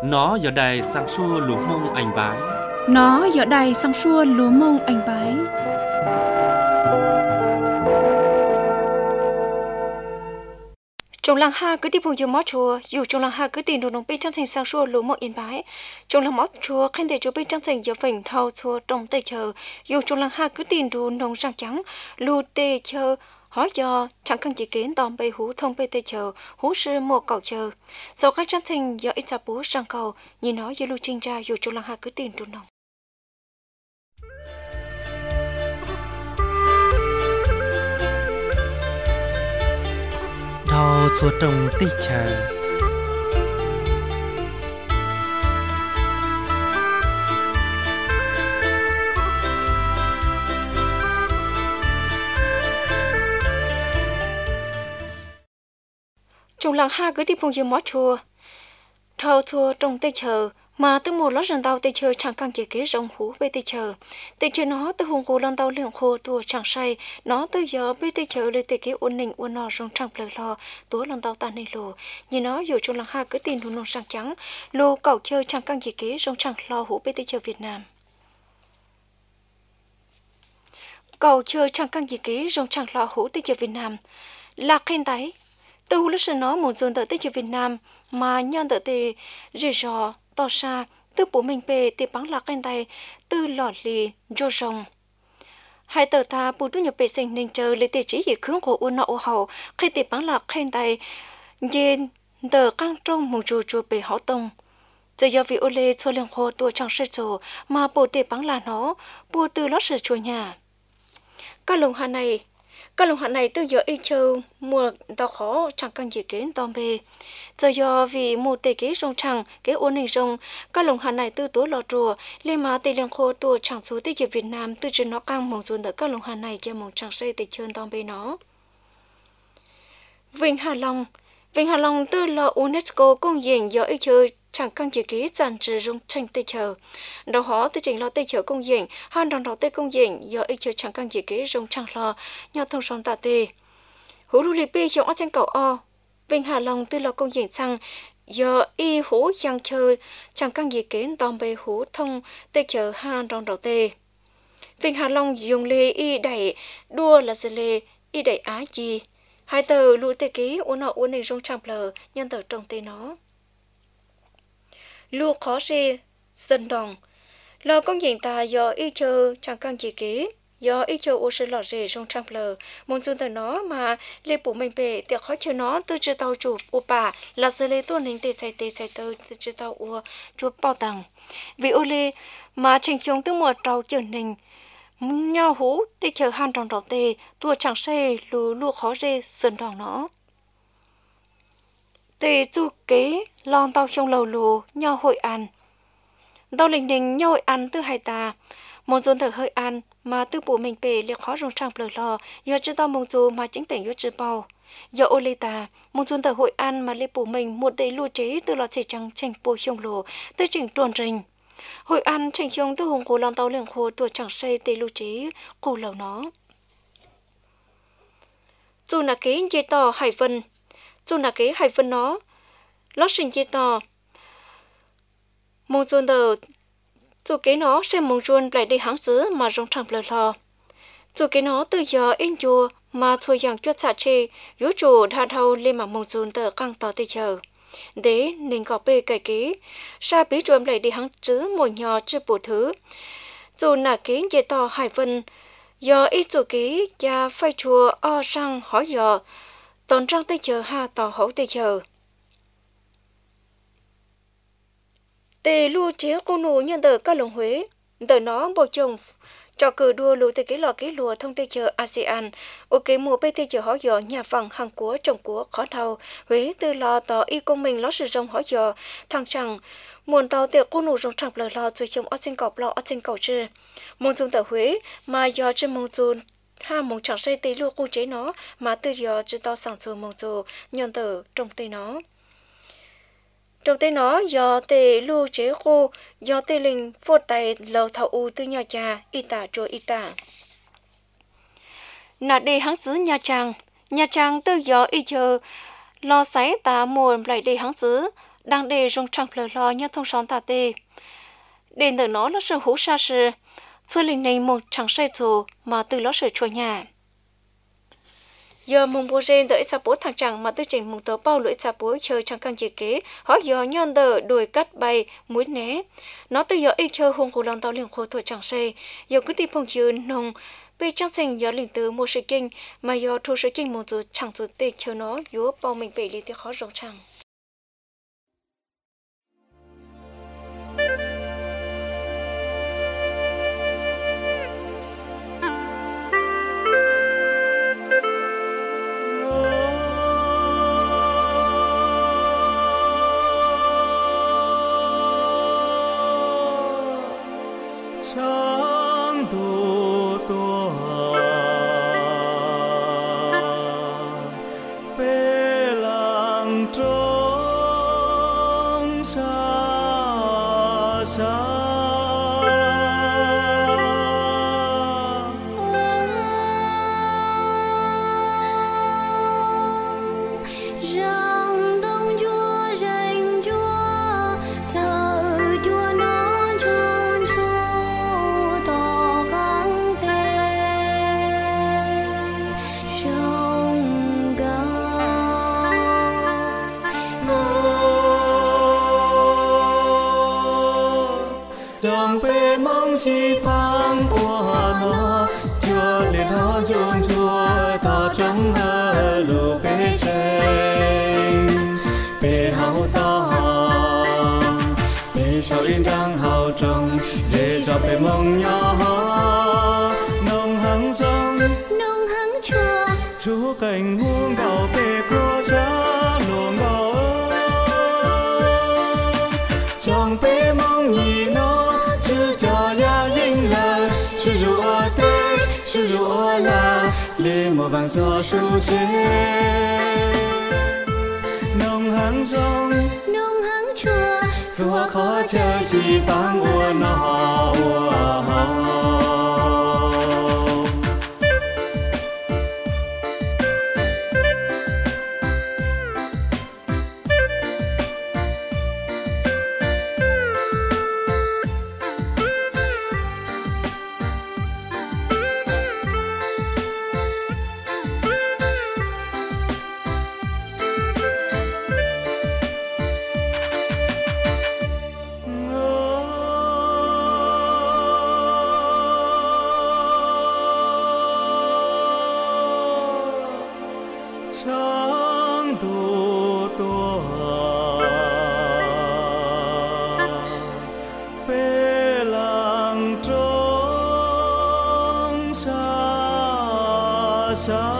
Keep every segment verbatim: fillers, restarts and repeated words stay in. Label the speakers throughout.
Speaker 1: Nó giờ đây sang xua lúa mông anh bái.
Speaker 2: Nó giờ đây sang xua lúa mông anh bái.
Speaker 3: Trong làng ha cứ đi vùng dừa mót chùa, dù trong làng ha cứ tìm đồ nông bị trang thành sang xua lúa mông yên bái. Trong làng mót chùa khen để chú bị trang thành giờ phình thao chùa trong tây chờ, dù trong làng ha cứ tìm đồ nông sang trắng, lù tây chờ. Hỏi do chẳng cần chỉ kiến tòm bê hú thông bê tê chờ, hú sư một cầu chờ. Sau các trang thành do ít ra bố sang cầu, nhìn nói do lưu trinh ra dù trong làng ha cứ tìm đồ nông.
Speaker 1: Đào chùa trồng tây chờ.
Speaker 3: Trong làng ha cứ đi vùng dừa mót chùa, thao chùa trong tây chờ. Mà từ một lót rừng tàu tây chờ chẳng càng chỉ kế rồng hú bê tây chờ. Tây chờ nó từ hùng cổ lần tàu lượng khô tua chẳng say. Nó từ giờ bê tây chờ lên tây kế uốn nình uốn nọ rồng chẳng lờ lo. Tua lần tàu tan này lồ. Nhìn nó dù trong làng ha cứ tìm hú nông sang trắng. Lô cậu chơi chẳng càng chỉ kế rồng chẳng lo hú bê tây chờ Việt Nam. Cậu chơi chẳng càng chỉ kế rồng chẳng lo hú tây chờ Việt Nam. Là khen tái. Từ hú lúc sau nó một dồn tờ tây chờ Việt Nam. Mà nhon tờ tây rì rò. Tỏ xa, từ bố mình bề thì bắn lạc anh tay, từ lọt lì, rô rồng. Hai tờ ta bố tu nhập bệ sinh nên chờ lấy tế trí dị khướng của uôn nọ ô hậu, khi thì bắn lạc anh tay, dên tờ căng trong mong chùa chùa bề hảo tông. Giờ do vì ô lê cho liên khô tùa chẳng sư chùa, mà bố tế bắn là nó, bố từ lót sư chùa nhà. Các lồng hạ này, các lồng hạ này từ giờ y châu mùa tao khó chẳng cần gì kiến tòm bề. Giờ do vì một tề kế rong chẳng kế ôn hình rong, các lồng hạ này từ tố lò chùa, lên mà tề liên khô tùa chẳng số tề dịp Việt Nam từ trên nó căng mong dồn tới các lồng hạ này cho mong chẳng xây tề chơn tòm bề nó. Vịnh Hạ Long, Vịnh Hạ Long từ là UNESCO công diện do y châu chẳng cần chỉ ký dàn trừ rung tranh tây chờ. Đầu họ từ trình lo tây chờ công diện, han đòn đầu tây công diện do y chờ chẳng cần chỉ ký rung chẳng lo, nhau thông sống tạ tê. Hú lưu lì bê trong ớt chân cầu o, Vịnh Hạ Long từ lo công diện sang do y hú giang chờ chẳng cần chỉ ký tòm bê hú thông tây chờ han đòn đầu tê. Vịnh Hạ Long dùng lê y đẩy đua là sẽ lê y đẩy á gì. Hai tờ lưu tây ký uốn nọ uốn này rung chẳng lờ nhân tờ trong tây nó. Lưu khó rê, dân đồng. Lò công diện ta do y chờ chẳng cần chỉ kế, do y chờ ô sư lò rê rong trăm lờ, mong dùn tờ nó mà lê bố mình bề tiệc khó chờ nó từ chư tàu chụp ô bà là sơ lê tuôn hình tê chạy tê chạy tơ từ chư tàu ô chụp bao tầng. Vì ô lê mà trình chung từ mùa trâu chờ nình, nhau hú tê chờ hàn tròn trò tê, tua chẳng xây lù lưu khó rê dân đồng nó. Tê chu kế lon tàu trong lầu lù nhau hội ăn. Tàu linh đình nhau hội ăn từ hai ta. Mong dồn thở hơi ăn mà từ bố mình bề liệt khó rong trang bờ lò. Do chứ tao mong dù mà chính tỉnh yếu chứ bao. Do ô lê ta, mong dồn thở hội ăn mà liệt bố mình một đầy lưu chế từ lò chế trắng tranh bố trong lù từ chỉnh tuần rình. Hội ăn tranh trong từ hùng cổ lon tàu liền khô tuổi chẳng xây tê lưu chế cổ lầu nó. Dù là kế dây tò hải vân. Dù là kế hải vân nó, lót sinh dây tò. Mong dồn tờ, dù kế nó sẽ mong dồn lại đi hãng xứ mà rong chẳng lờ lò. Dù kế nó từ giờ in chùa mà thôi dàng chuột xạ chê, yếu chủ đa thâu lên mà mong dồn tờ căng tỏ tê chờ. Đế nên có bê cải kế, xa bí trộm lại đi hãng xứ một nhỏ chưa bổ thứ. Dù là kế dây tò hải vân, do ít dù kế và phai chùa o sang hỏi dò, tòn răng tê chờ ha tỏ hậu tê chờ. Tê lưu chế cô nụ nhân tờ các lồng Huế, tờ nó bộ chồng cho cử đua lưu tê kế lò kế lùa thông tê chờ a sê an, ô kế mùa bê tê chờ hỏi dò nhà vàng hàng của trồng của khó thầu, Huế từ lò tỏ y công mình ló sử dụng hỏi dò, thằng chẳng, muôn tàu tê cô nụ rong chẳng lờ lò rồi chồng ớt sinh cọp lò ớt sinh cầu chư. Môn dung tờ Huế mà do chân mong dùn, ha mong chẳng xây tê lưu cô chế nó mà từ giờ chứ tao sản xuất mong dù nhân tờ trong tê nó. Trong tê nó do tê lưu chế khô, do tê linh phô tay lầu thảo u từ nhà cha, y tả chùa y tả. Nà đi hãng xứ Nha Trang, Nha Trang từ giờ y chờ, lo sấy ta mùa lại đi hãng xứ, đang để rong trăng phở lo nhá thông sóng tà tê đến từ nó là sự hú sa sự xuôi linh này một chẳng say dù mà từ nó sự chua nhà giờ mùng bố rên đợi sa bố thằng chẳng mà tư trình mùng tớ bao lưỡi sa bố chơi chẳng càng chỉ kế họ giờ nhon đờ đồi cắt bay mũi né nó từ giờ ít chơi hùng của lòng tàu liền khô tuổi chẳng say giờ cứ tìm phong dư nông về trang sinh giờ liền từ một sự kinh mà giờ thu sự kinh một dù chẳng dù tê chơi nó yếu bao mình bị đi theo khó rộng chẳng
Speaker 4: sáng tu tua bê làng trống xa xa chẳng bê mong chi phang của nó chưa lên nó chuông chua ta trong hơ lù bê sen bê hậu ta bê sao yên đang hậu trong dễ dọc bê mong nhỏ nông hăng sông
Speaker 3: nông hăng chua
Speaker 4: chú cảnh huông gạo bê của giá luồng gạo chẳng bê mong nhìn nó sư cho ya dinh là sư rùa tê sư rùa là lê mùa vàng gió su chế nông hăng sông
Speaker 3: nông hăng chua
Speaker 4: xua khó chờ chỉ phang ua nó ua sáng tu tua bê làng trống xa xa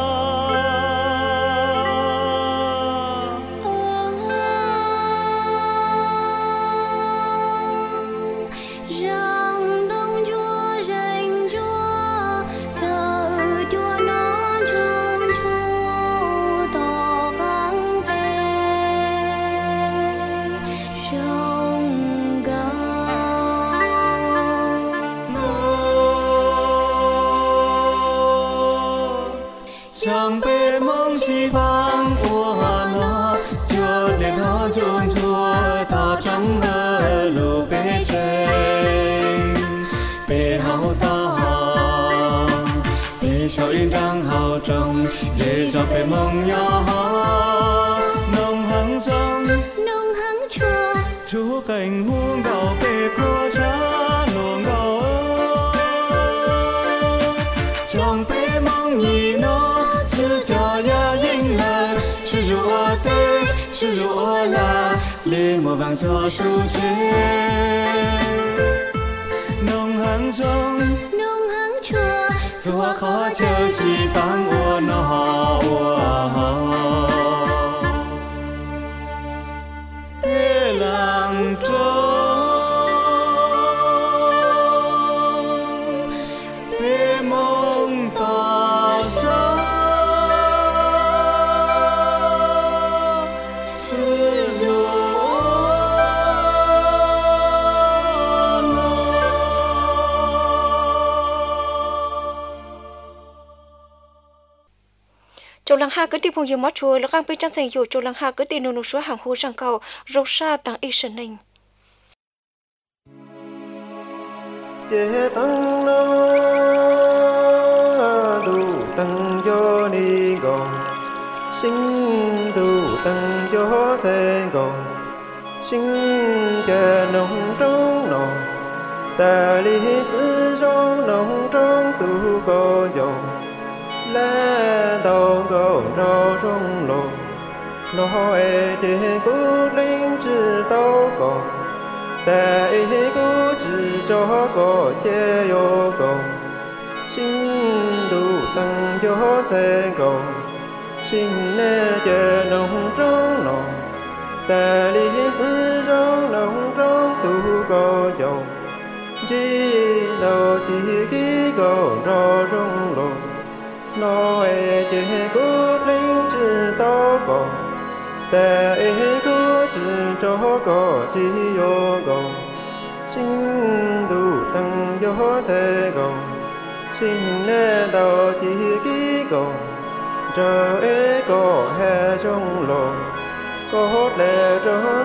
Speaker 4: chẳng bê mong gì vang của nó chưa lên nó chuông chua ta trong hơ lù bê sen bê hậu ta bê sao yên đang hậu trong dễ dọc bê mong nhỏ nông hăng sông
Speaker 3: nông hăng chua
Speaker 4: chú cảnh huông gạo bê của giá luồng gạo chẳng bê mong nhìn nó sư cho ya dinh là sư rùa tê sư rùa là lê mùa vàng gió su chế nông hăng sông
Speaker 3: nông hăng chua
Speaker 4: xua khó chờ chỉ phang ua nó bê làng trống bê mong tỏ sáng
Speaker 3: Châu lăng ha cứ tìm phong yêu mót chùa là gang bên trang sành yêu châu lăng ha cứ tìm nô nô số hàng hồ răng cầu râu sa tăng y sơn ninh.
Speaker 4: Chế tăng nô đủ tăng cho ni gồng sinh đủ tăng cho thế gồng sinh chờ nông trong nông ta lý tự trong nông trong tu có dòng lá đầu cầu rau trong lồng nói chế cố linh chỉ tao còn ta ý cố chỉ cho có chế yêu cầu sinh đủ tăng cho thế cầu sinh nè chờ nông trong nông ta lý tự trong nông trong tu có dòng chỉ đầu chỉ ký cầu rau trong lồng nói chế cố linh chỉ tao còn ta ý cố chỉ cho có chỉ yêu cầu sinh đủ tăng cho thế cầu sinh nè đầu chỉ ký cầu chờ ế có hè trong lòng có lẽ cho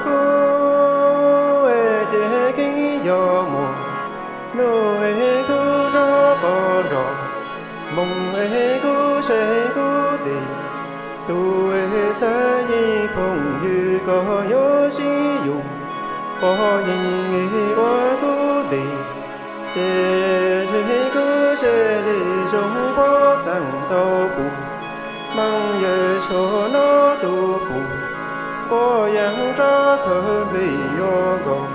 Speaker 4: cô ế chế kinh do mùa nô ế cô cho có rõ mong ế cô sẽ cô đi tu ế xa y phong như có yếu sĩ dùng có hình nghị quá cô đi chế chế cô sẽ đi trong bó tăng tàu bù mang giờ số nó tu bù có yang ra khởi lý do gồng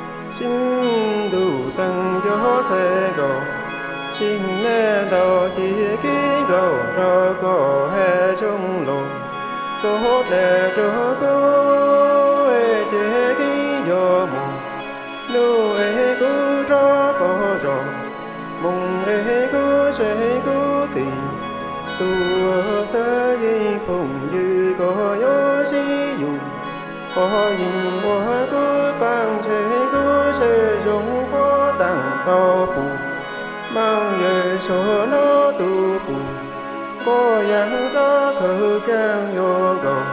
Speaker 4: sinh đủ tăng cho thế gồng sinh nè đầu chỉ ký gồng ra có hè trong lòng có lẽ cho cô ế chế ký do mong nô ế cô ra có rõ mong ế cô sẽ cô tìm tu sa y phong như có yếu sĩ dùng có hình hoa có bằng chế có sẽ dùng có tăng tàu bù mang về số nó tu bù có yang ra khởi càng vô cầu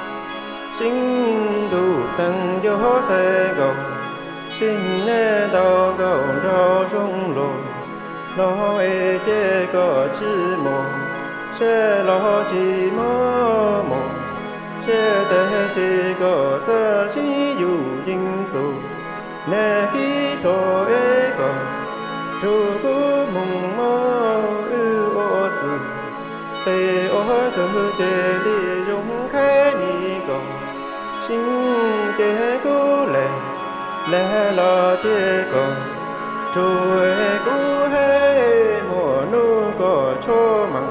Speaker 4: sinh đủ tăng cho thế cầu sinh nè đau cầu rau trong lòng nó ê chế có chỉ mong sẽ lo chỉ mơ mộng sẽ để chỉ có sơ chỉ dù dinh dù nè ký đồ ế còn dù cứ mong mơ ư ô tử tê ô cơ chế đi dùng khai đi còn sinh chế cố lệ lẽ lo chế còn dù ế cố hê mùa nu có cho mặn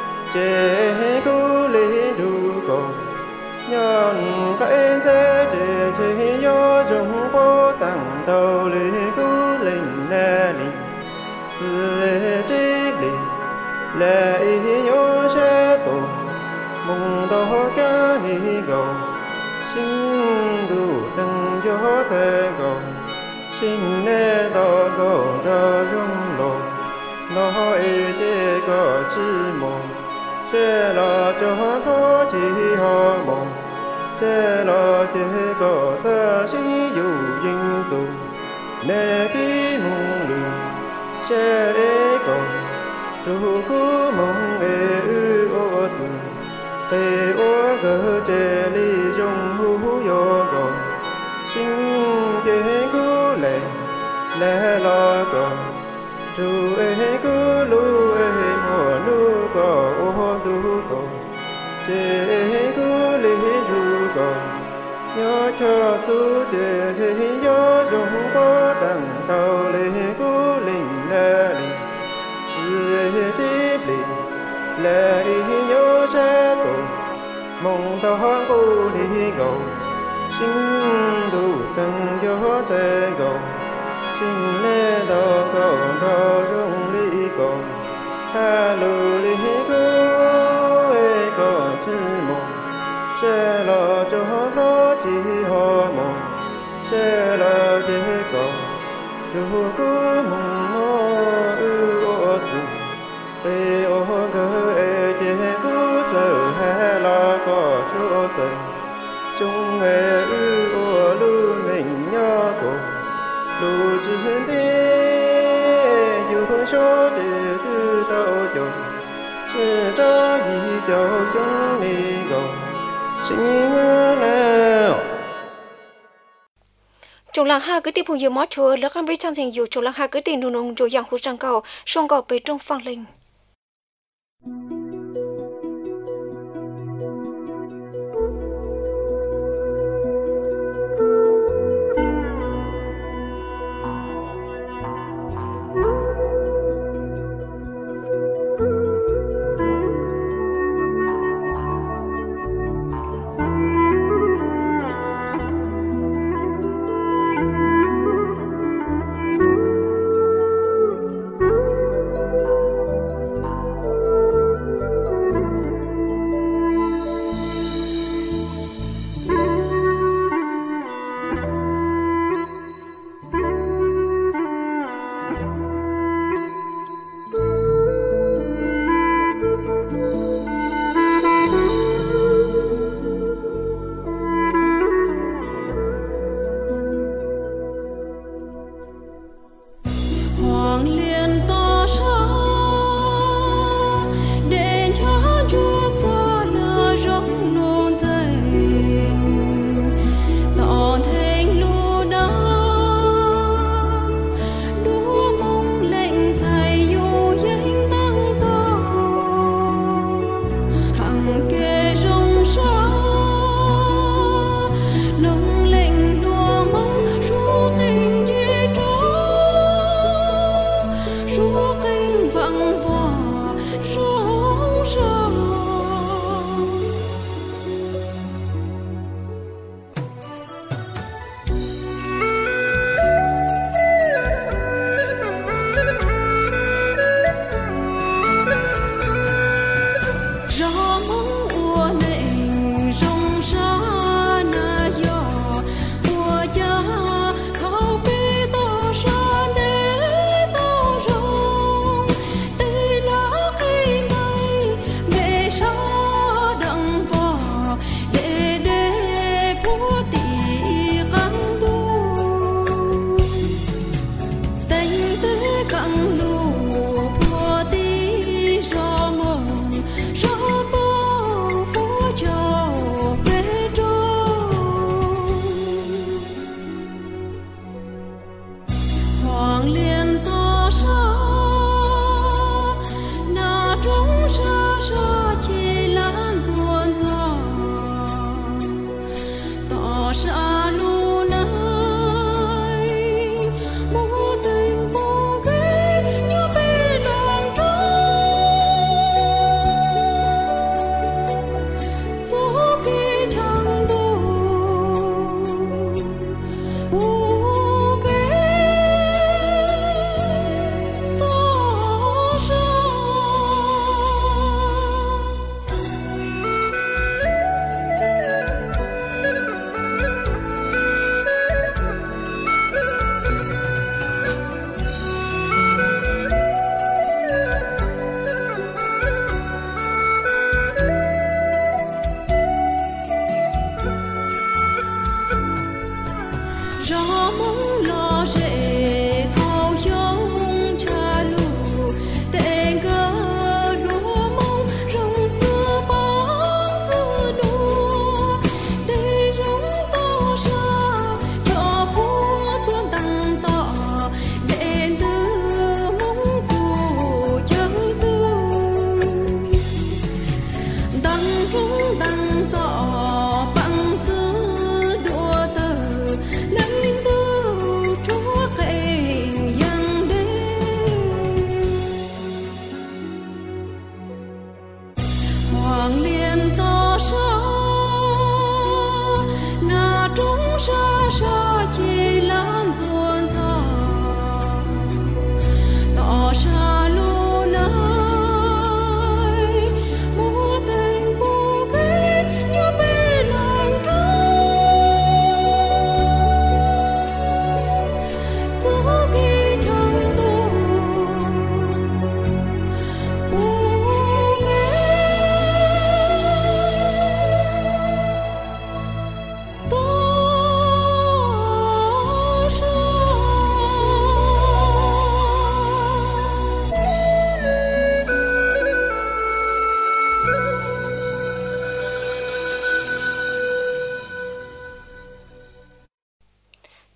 Speaker 4: chế cố lý đủ còn nhân cái thế chế chế do dùng bó tăng đầu lý cố linh nè linh sự trí lý lẽ ý yếu sẽ tổ mong đó cả ni gầu sinh đủ tăng cho thế gầu sinh nè đó gầu ra rung lồng nói thế có chỉ mong sẽ lo cho có chỉ họ mong sẽ lo thế có sa sĩ dù dinh dù nè ký mong đường sẽ còn dù cứ mong ê ư ô tử tê ô gỡ chê ly trong hú yo gồng sinh chế cứ lệ lẽ lo còn dù ê cứ lu ê mùa nu có ô tu tổ chế cứ lý ru còn nhớ cho su chế chế nhớ trong có tăng tàu lê cứ linh nè linh sự trí lý lẽ ý nhớ sẽ tổ mong tao cô đi gầu sinh đủ tăng cho thế gầu sinh lê đào cầu đào rung lý cầu ha lù lý cô ê có chỉ mong sẽ lo cho nó chỉ họ mong sẽ lo chế cầu dù cứ mong mơ ư ô tử ê ô gơ ê chế cứ giờ lũ chỉ hơn thế dù không số để từ đâu chồng chỉ cho gì cho sống đi gồng sinh ngỡ nào
Speaker 3: trong làng ha cứ tiếp hùng nhiều mót chùa lỡ cam với trang trình nhiều trong làng ha cứ tìm nung nung rồi dạng hút răng cầu song cầu bề trong phang linh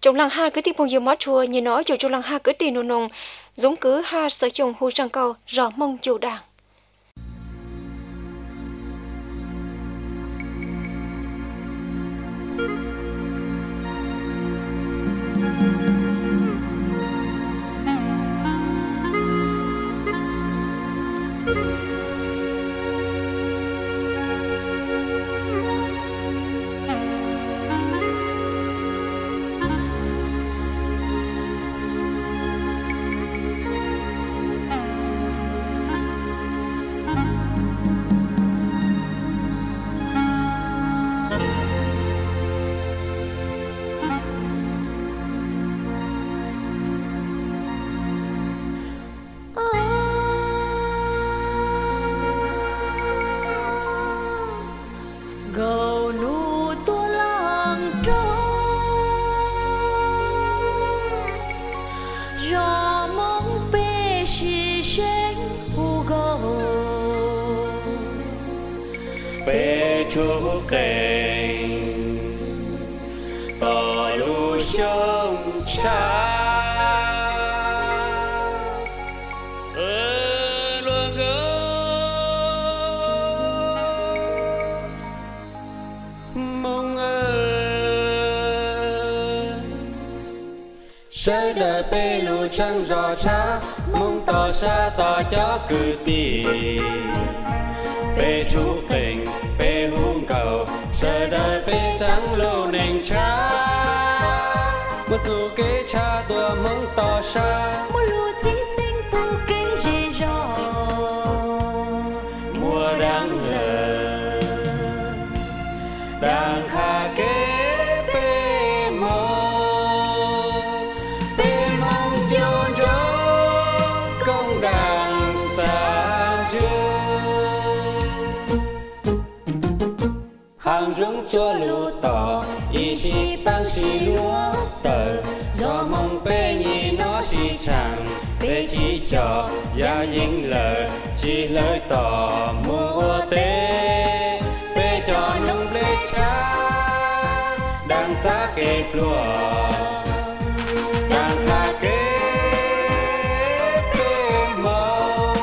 Speaker 3: trong làng ha cứ tiếp phong yêu mót chùa như nói cho trong làng ha cứ tiền nô nông giống cứ ha sở chồng hù răng cầu rõ mong chủ đảng.
Speaker 4: bê chú kênh tỏ lũ sông xa ở luôn gỡ mong ơi sẽ đợi bê lũ trăng gió cha mong tỏ xa tỏ cho cử tì bê chú tình bê hung cầu giờ đời bê trắng lô nền cha một dù kế cha tua mong tỏ xa
Speaker 5: một lũ chỉ tình tu kinh dễ dò
Speaker 4: mùa đang lờ đang kha kế bê mong bê mong chôn gió công đàn tràn chưa hàng dũng cho lũ tỏ ý chí băng xì lúa tờ do mong bê nhì nó xì chẳng bê chỉ cho gia dính lờ chỉ lời tỏ mua tế bê cho nông lê cha đang giá kê lúa đang khá kế bê mong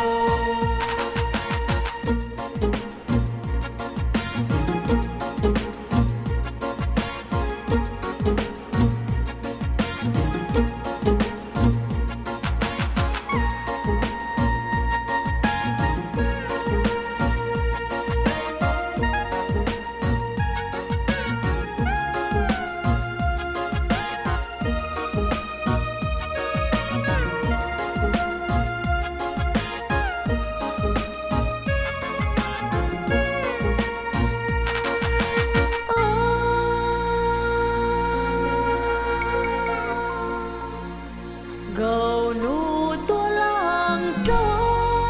Speaker 5: gầu nụ tua làng trôi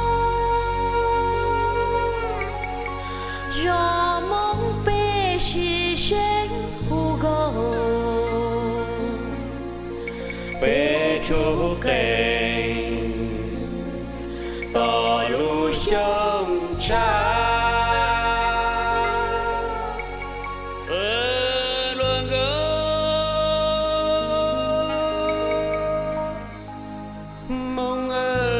Speaker 5: gió mong bê xì xanh hù gầu
Speaker 4: bê chú kênh tỏ lũ sông cha ở luôn gỡ mong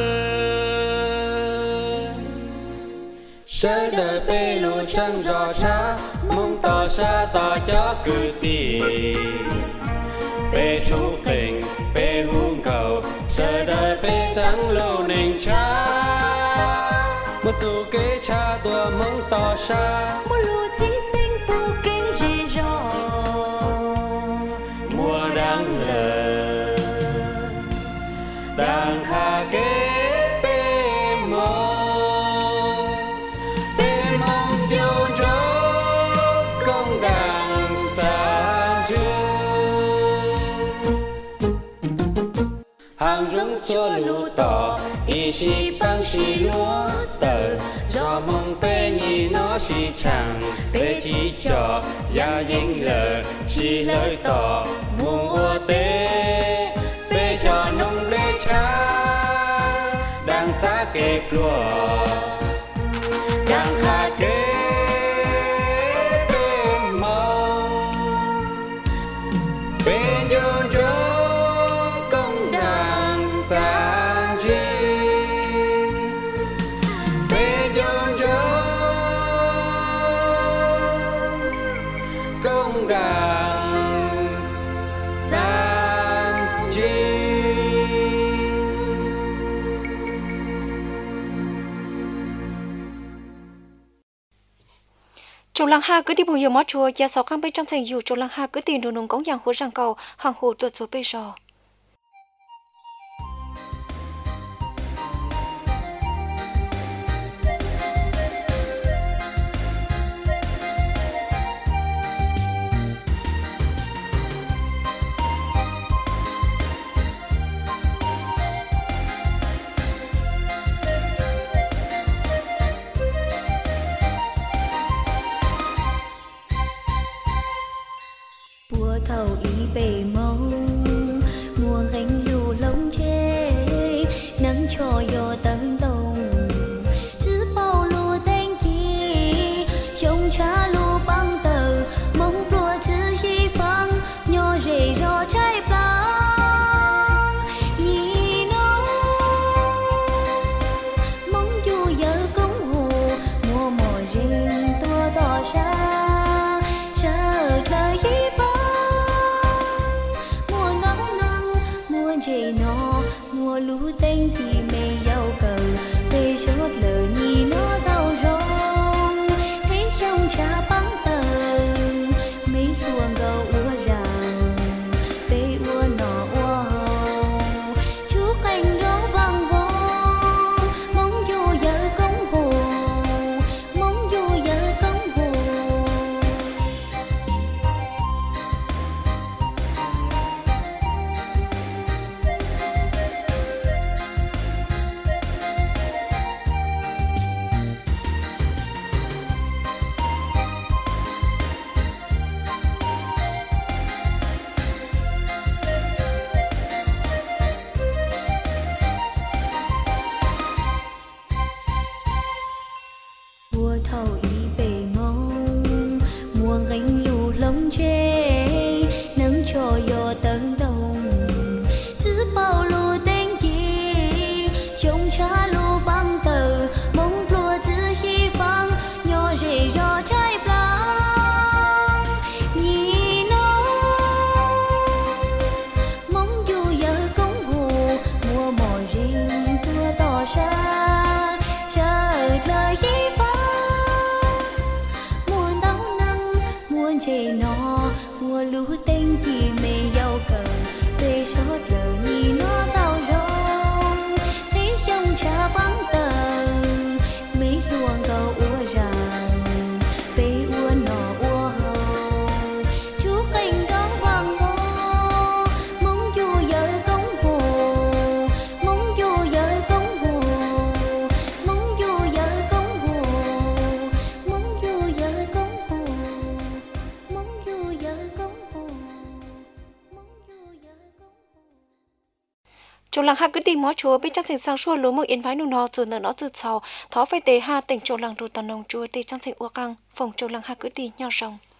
Speaker 4: ơi sẽ đợi bê lũ trăng gió cha mong tỏ xa tỏ cho cử tì bê chú kênh bê hung cầu sẽ đợi bê trắng lô nền cha một dù kế cha tua mong tỏ xa
Speaker 5: một lũ chỉ tình tu kinh dễ dò
Speaker 4: mùa đang lờ đang kha kế bê mong bê mong tiêu chốt công đàn tràn chưa hàng dũng cho lũ tỏ ý chí băng xì lúa tờ do mong bê nhì nó xì chẳng bê chỉ cho gia dính lờ chỉ lời tỏ mua tế bê cho nông lê cha đang giá kê lúa đang kha kế bê mong bê nhôn cho
Speaker 3: Châu lăng ha cứ đi bùi mó chùa gia sáu khang bên trong thành dù châu lăng ha cứ tìm đồ nông cống giang hồ răng cầu hàng hồ tuột số bây giờ.
Speaker 5: thầu ý bề mong mùa gánh lù lông chê nắng cho yo tấn đồng chứ bao lù tên chi trong cha lù băng tờ mong đùa chứ hy vọng nhỏ rể rò trái plang nhị nông mong dù giờ công hồ mùa mùa riêng tua tỏ ra chờ lời hy vọng mùa nắng nắng mùa rể nó mùa lũ tên thì mê giàu cờ về chốt lời nhị nó đau rong thấy trong cha băng tờ mấy ruộng gầu úa ràng bê úa nọ úa hồng chú cành đó vang vong mong dù giờ công hồ mong dù giờ công hồ mùa thầu ý về mong mùa gánh lù lông chê nắng cho yo tấn đồng giữ bao lù tên gì trong cha lù băng tờ mong lùa giữ hy vọng nhỏ rể rò trái plang nhị nó mong dù giờ công hồ mùa mò riêng tua tỏ ra chờ lời hy vọng muôn chê nó mùa lũ tên chỉ mê giàu cờ về chót lời nhị nó đau rong thấy trong cha băng tờ mấy ruộng gầu úa ràng bê úa nọ úa hồng chú cành đó vang vong mong dù giờ công hồ mong dù giờ công hồ mong dù giờ công hồ mong dù giờ công hồ mong dù giờ công hồ mong dù giờ công hồ
Speaker 3: Châu lăng ha cứ tìm mó chúa biết chắc thành sang xua lúa mông yên phái nụ nó rồi nở nó từ sau thó phải tế ha tỉnh châu lăng rồi tàn nông chúa tê trang thành ua căng phòng châu lăng ha cứ tìm nhau rồng.